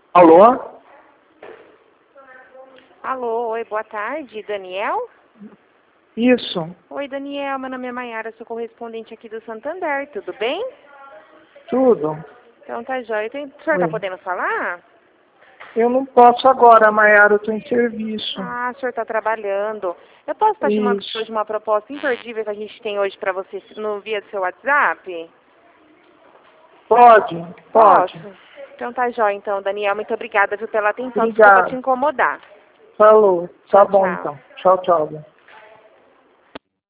Alô? Alô, oi, boa tarde, Daniel? Isso. Oi, Daniel, meu nome é Maiara, sou correspondente aqui do Santander, tudo bem? Tudo. Então tá jóia. O senhor tá Oi. podendo falar? Eu não posso agora, Maiara, eu estou em serviço. Ah, o senhor tá trabalhando. Eu posso estar te mandando Isso. hoje uma proposta imperdível que a gente tem hoje pra você no via do seu WhatsApp? Pode? Pode. Posso? Então tá jóia, então, Daniel, muito obrigada, viu, pela atenção, desculpa te Obrigado. incomodar. Falou. Tá Tchau, bom tchau. então. Tchau, tchau.